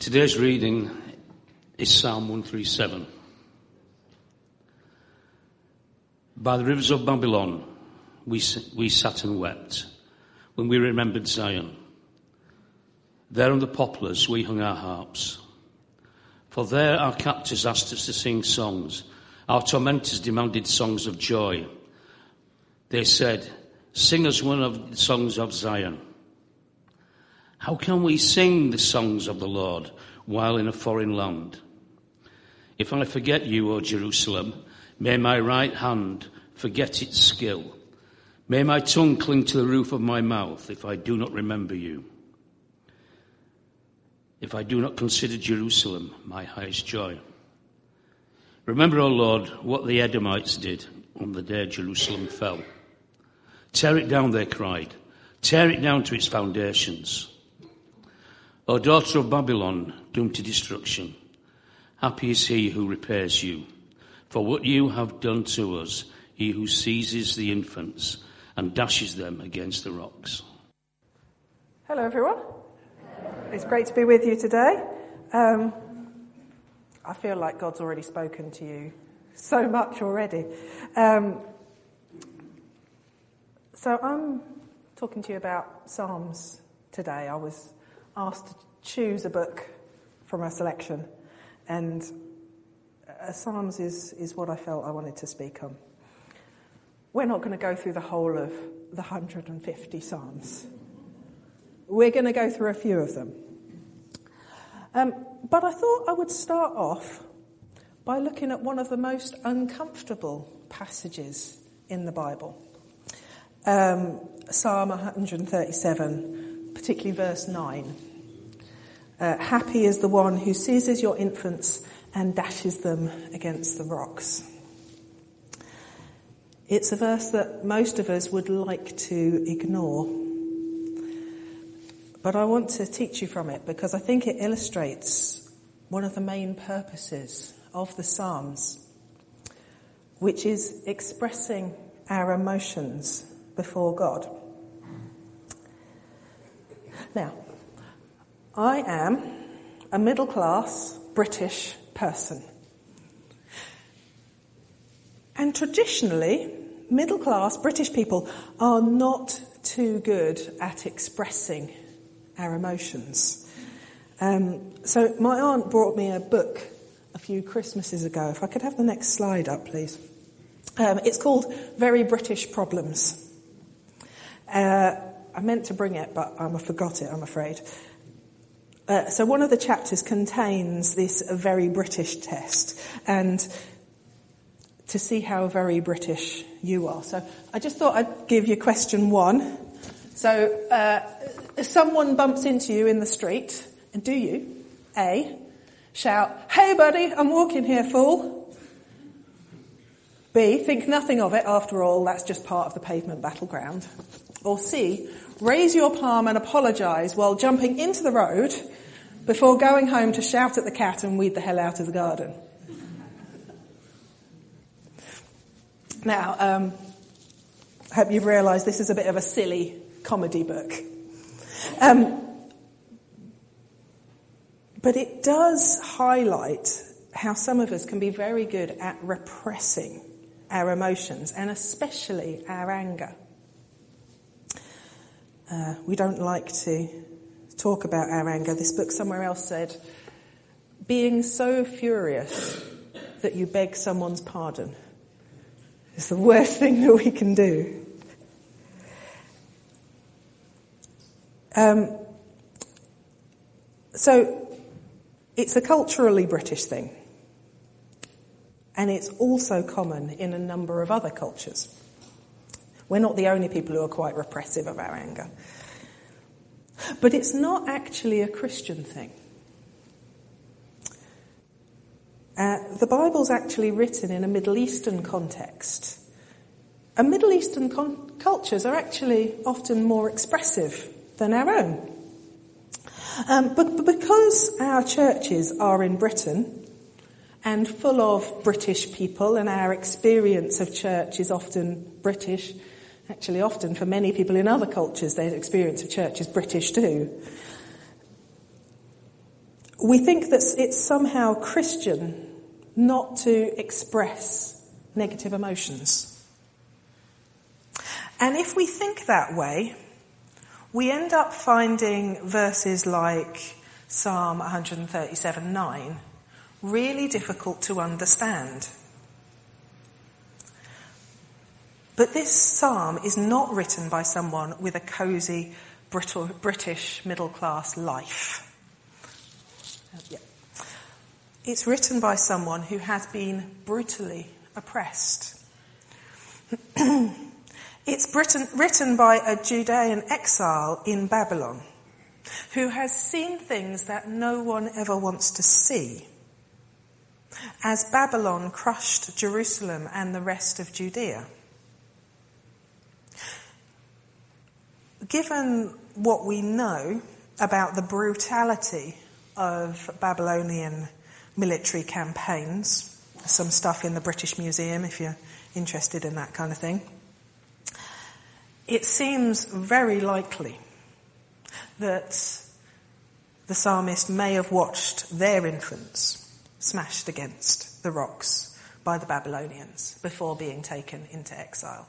Today's reading is Psalm 137. By the rivers of Babylon, we sat and wept when we remembered Zion. There on the poplars we hung our harps. For there our captors asked us to sing songs. Our tormentors demanded songs of joy. They said, "Sing us one of the songs of Zion." How can we sing the songs of the Lord while in a foreign land? If I forget you, O Jerusalem, may my right hand forget its skill. May my tongue cling to the roof of my mouth if I do not remember you. If I do not consider Jerusalem my highest joy. Remember, O Lord, what the Edomites did on the day Jerusalem fell. Tear it down, they cried. Tear it down to its foundations. O daughter of Babylon, doomed to destruction, happy is he who repairs you. For what you have done to us, he who seizes the infants and dashes them against the rocks. Hello, everyone. It's great to be with you today. I feel like God's already spoken to you so much already. So I'm talking to you about Psalms today. I was asked to choose a book from a selection, and Psalms is what I felt I wanted to speak on. We're not going to go through the whole of the 150 Psalms. We're going to go through a few of them. But I thought I would start off by looking at one of the most uncomfortable passages in the Bible. Psalm 137, particularly verse 9. Happy is the one who seizes your infants and dashes them against the rocks. It's a verse that most of us would like to ignore. But I want to teach you from it because I think it illustrates one of the main purposes of the Psalms, which is expressing our emotions before God. Now, I am a middle-class British person. And traditionally, middle-class British people are not too good at expressing our emotions. So my aunt brought me a book a few Christmases ago. If I could have the next slide up, please. It's called Very British Problems. I meant to bring it, but I forgot it, I'm afraid. So one of the chapters contains this very British test, and to see how very British you are. So I just thought I'd give you question 1. So if someone bumps into you in the street, and do you, A, shout, "Hey buddy, I'm walking here, fool"? B, think nothing of it, after all, that's just part of the pavement battleground. Or C, raise your palm and apologise while jumping into the road before going home to shout at the cat and weed the hell out of the garden. Now, I hope you've realised this is a bit of a silly comedy book. But it does highlight how some of us can be very good at repressing our emotions, and especially our anger. We don't like to talk about our anger. This book somewhere else said, being so furious that you beg someone's pardon is the worst thing that we can do. So it's a culturally British thing. And it's also common in a number of other cultures. We're not the only people who are quite repressive of our anger. But it's not actually a Christian thing. The Bible's actually written in a Middle Eastern context. And Middle Eastern cultures are actually often more expressive than our own. But because our churches are in Britain and full of British people, and our experience of church is often British, actually often for many people in other cultures their experience of church is British too, We think that it's somehow Christian not to express negative emotions. And if we think that way, we end up finding verses like Psalm 137:9 really difficult to understand. But this psalm is not written by someone with a cosy British middle-class life. It's written by someone who has been brutally oppressed. It's written by a Judean exile in Babylon who has seen things that no one ever wants to see, as Babylon crushed Jerusalem and the rest of Judea. Given what we know about the brutality of Babylonian military campaigns, some stuff in the British Museum if you're interested in that kind of thing, it seems very likely that the psalmist may have watched their infants smashed against the rocks by the Babylonians before being taken into exile.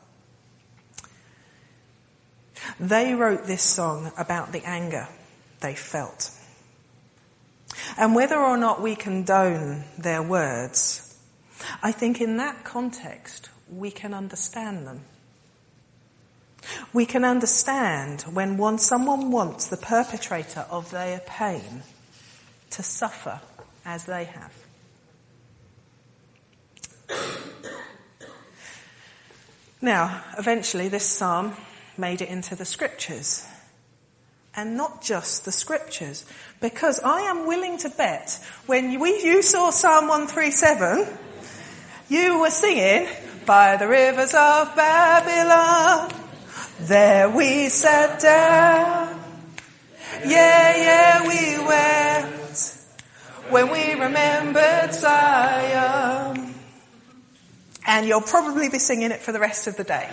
They wrote this song about the anger they felt. And whether or not we condone their words, I think in that context we can understand them. We can understand when someone wants the perpetrator of their pain to suffer as they have. Now, eventually this psalm made it into the scriptures. And not just the scriptures. Because I am willing to bet when you saw Psalm 137, you were singing, by the rivers of Babylon, there we sat down. Yeah, we wept when we remembered Zion. And you'll probably be singing it for the rest of the day.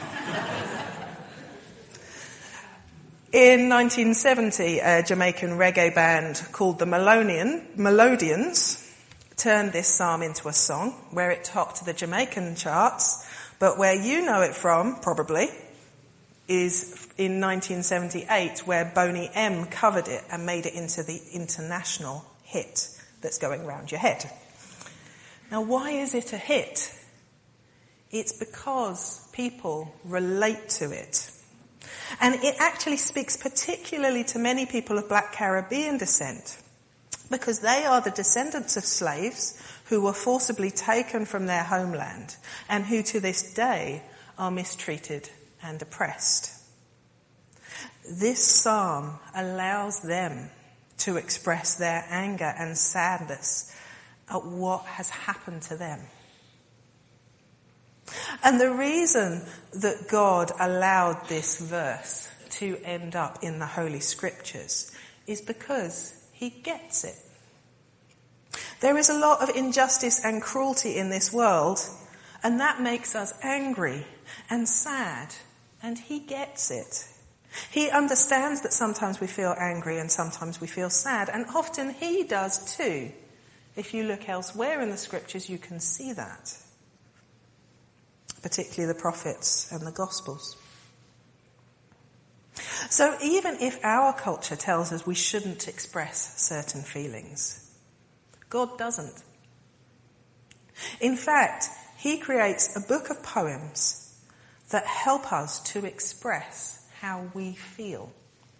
In 1970, a Jamaican reggae band called the Melodians turned this psalm into a song where it topped the Jamaican charts, but where you know it from, probably, is in 1978 where Boney M covered it and made it into the international hit that's going round your head. Now, why is it a hit? It's because people relate to it. And it actually speaks particularly to many people of Black Caribbean descent, because they are the descendants of slaves who were forcibly taken from their homeland and who to this day are mistreated and oppressed. This psalm allows them to express their anger and sadness at what has happened to them. And the reason that God allowed this verse to end up in the Holy Scriptures is because he gets it. There is a lot of injustice and cruelty in this world, and that makes us angry and sad, and he gets it. He understands that sometimes we feel angry and sometimes we feel sad, and often he does too. If you look elsewhere in the Scriptures, you can see that. Particularly the prophets and the Gospels. So even if our culture tells us we shouldn't express certain feelings, God doesn't. In fact, he creates a book of poems that help us to express how we feel.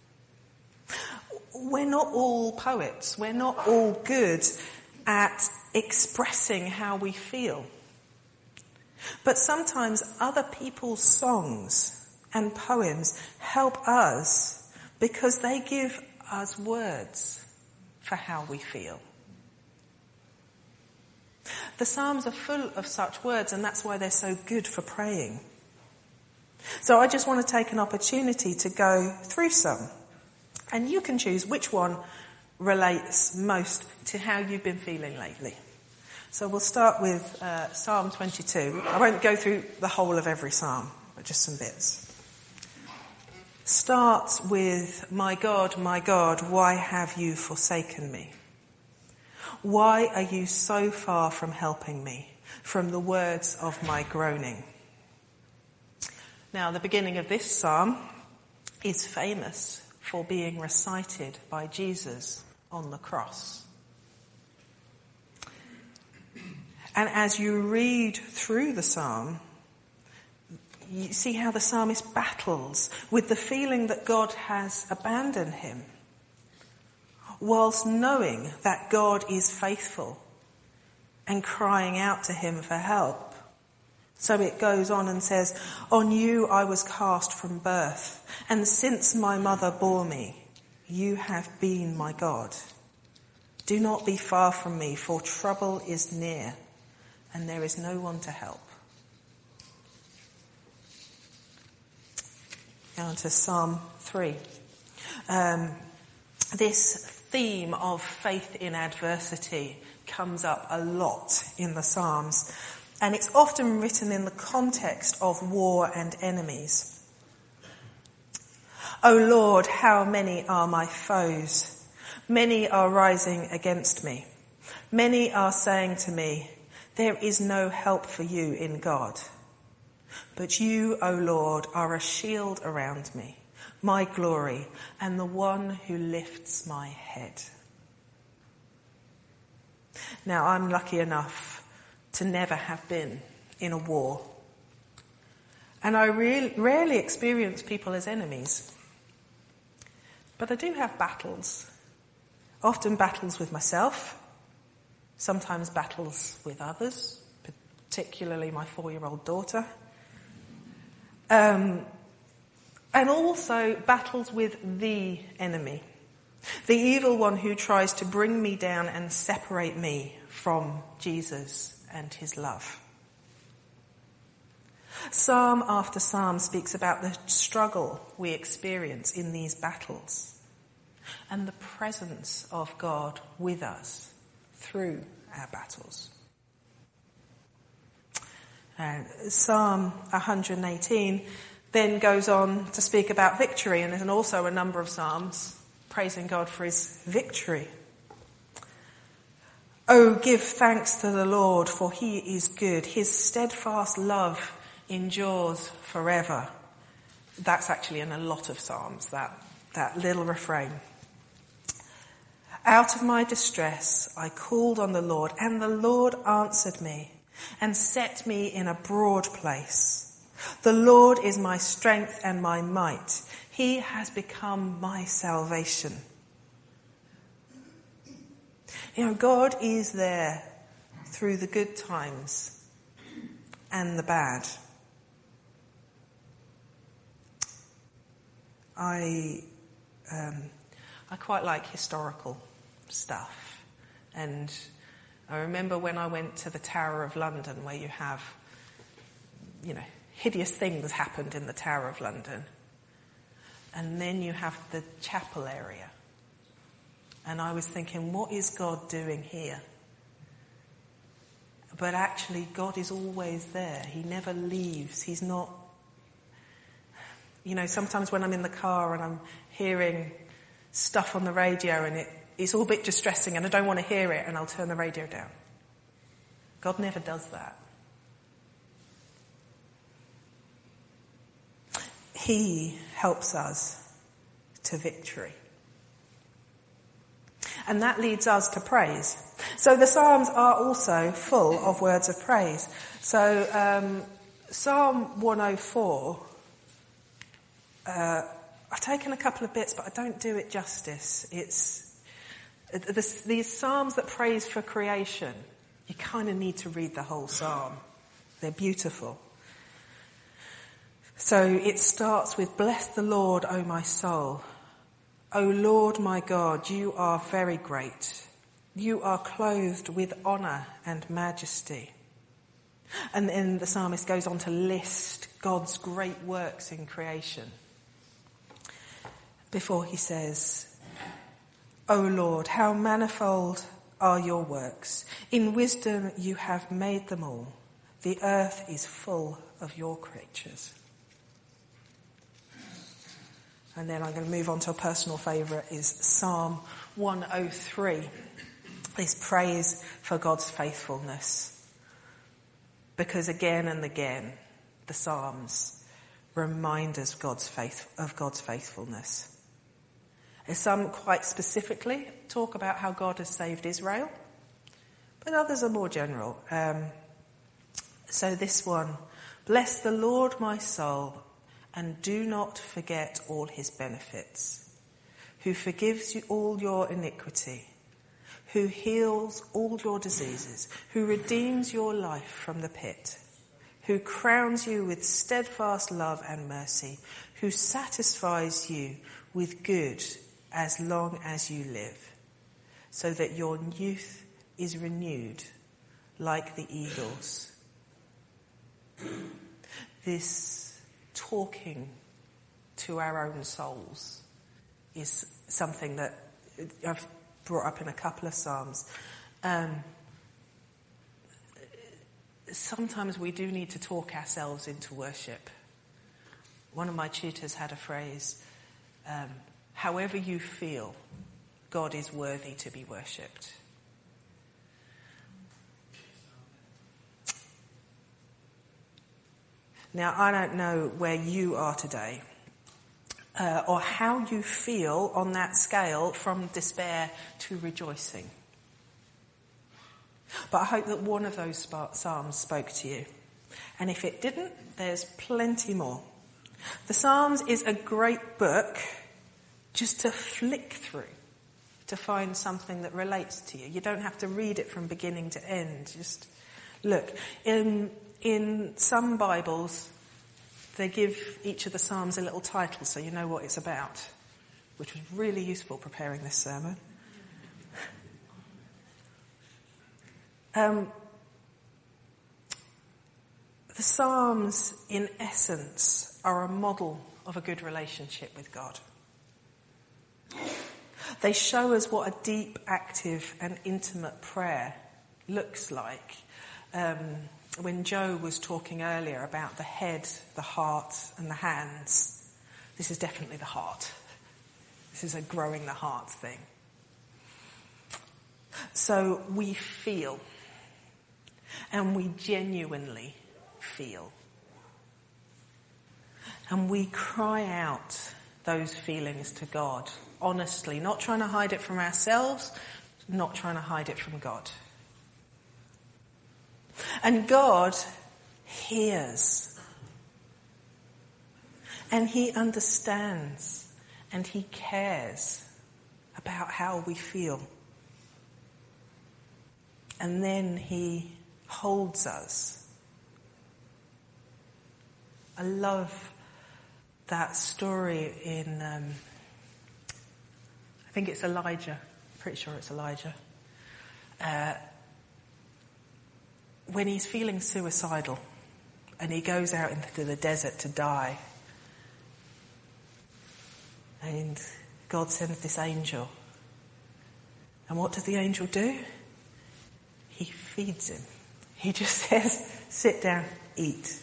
We're not all poets. We're not all good at expressing how we feel. But sometimes other people's songs and poems help us because they give us words for how we feel. The Psalms are full of such words, and that's why they're so good for praying. So I just want to take an opportunity to go through some. And you can choose which one relates most to how you've been feeling lately. So we'll start with Psalm 22. I won't go through the whole of every psalm, but just some bits. Starts with, my God, why have you forsaken me? Why are you so far from helping me, from the words of my groaning? Now, the beginning of this psalm is famous for being recited by Jesus on the cross. And as you read through the psalm, you see how the psalmist battles with the feeling that God has abandoned him, whilst knowing that God is faithful and crying out to him for help. So it goes on and says, on you I was cast from birth, and since my mother bore me, you have been my God. Do not be far from me, for trouble is near, and there is no one to help. Now to Psalm 3. This theme of faith in adversity comes up a lot in the Psalms, and it's often written in the context of war and enemies. O Lord, how many are my foes? Many are rising against me. Many are saying to me, there is no help for you in God. But you, O Lord, are a shield around me, my glory, and the one who lifts my head. Now, I'm lucky enough to never have been in a war. And I rarely experience people as enemies. But I do have battles. Often battles with myself, sometimes battles with others, particularly my 4-year-old daughter. And also battles with the enemy, the evil one who tries to bring me down and separate me from Jesus and his love. Psalm after psalm speaks about the struggle we experience in these battles and the presence of God with us through our battles. Psalm 118 then goes on to speak about victory, and there's also a number of psalms praising God for his victory. Oh, give thanks to the Lord, for he is good. His steadfast love endures forever. That's actually in a lot of psalms, that little refrain. Out of my distress, I called on the Lord, and the Lord answered me and set me in a broad place. The Lord is my strength and my might. He has become my salvation. You know, God is there through the good times and the bad. I quite like historical stuff. And I remember when I went to the Tower of London, where you have, hideous things happened in the Tower of London. And then you have the chapel area. And I was thinking, what is God doing here? But actually, God is always there. He never leaves. He's not... sometimes when I'm in the car and I'm hearing stuff on the radio and it's all a bit distressing and I don't want to hear it, and I'll turn the radio down. God never does that. He helps us to victory. And that leads us to praise. So the Psalms are also full of words of praise. So Psalm 104, I've taken a couple of bits, but I don't do it justice. These Psalms that praise for creation, you kind of need to read the whole Psalm. They're beautiful. So it starts with, bless the Lord, O my soul. O Lord my God, you are very great. You are clothed with honour and majesty. And then the psalmist goes on to list God's great works in creation. Before he says, O Lord, how manifold are your works. In wisdom you have made them all. The earth is full of your creatures. And then I'm going to move on to a personal favourite, is Psalm 103. this praise for God's faithfulness. Because again and again, the Psalms remind us of God's faithfulness. And some quite specifically talk about how God has saved Israel, but others are more general. So this one, bless the Lord, my soul, and do not forget all his benefits, who forgives you all your iniquity, who heals all your diseases, who redeems your life from the pit, who crowns you with steadfast love and mercy, who satisfies you with good as long as you live, so that your youth is renewed like the eagles. This talking to our own souls is something that I've brought up in a couple of Psalms. Sometimes we do need to talk ourselves into worship. One of my tutors had a phrase, however you feel, God is worthy to be worshipped. Now, I don't know where you are today, or how you feel on that scale from despair to rejoicing. But I hope that one of those Psalms spoke to you. And if it didn't, there's plenty more. The Psalms is a great book just to flick through, to find something that relates to you. You don't have to read it from beginning to end. Just look. In some Bibles, they give each of the Psalms a little title so you know what it's about, which was really useful preparing this sermon. The Psalms, in essence, are a model of a good relationship with God. They show us what a deep, active and intimate prayer looks like. When Joe was talking earlier about the head, the heart and the hands, this is definitely the heart. This is a growing the heart thing. So we feel, and we genuinely feel. And we cry out those feelings to God, honestly, not trying to hide it from ourselves, not trying to hide it from God. And God hears, and he understands, and he cares about how we feel. And then he holds us. I love that story in, I think it's Elijah, pretty sure it's Elijah, when he's feeling suicidal and he goes out into the desert to die, and God sends this angel. And what does the angel do? He feeds him. He just says, sit down, eat,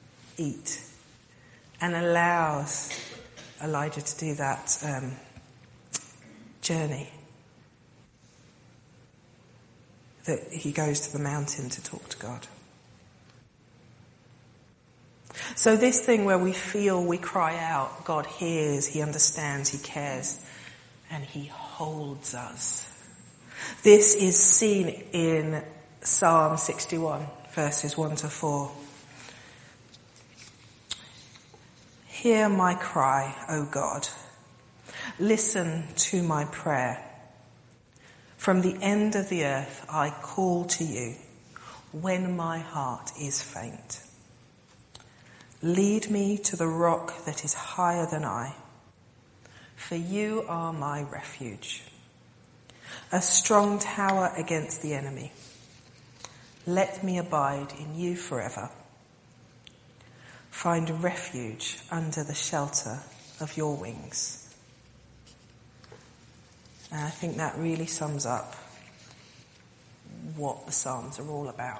and allows Elijah to do that journey. That he goes to the mountain to talk to God. So this thing where we feel, we cry out, God hears, he understands, he cares, and he holds us. This is seen in Psalm 61, verses 1 to 4. Hear my cry, O God. Listen to my prayer. From the end of the earth I call to you when my heart is faint. Lead me to the rock that is higher than I, for you are my refuge, a strong tower against the enemy. Let me abide in you forever. Find refuge under the shelter of your wings. And I think that really sums up what the Psalms are all about.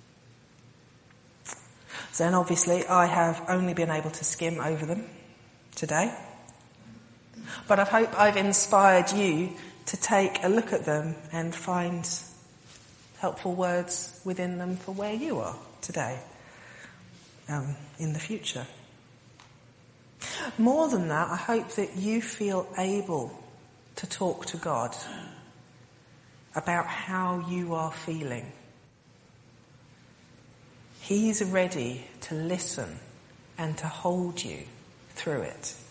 So then obviously I have only been able to skim over them today. But I hope I've inspired you to take a look at them and find helpful words within them for where you are today, in the future. More than that, I hope that you feel able to talk to God about how you are feeling. He's ready to listen and to hold you through it.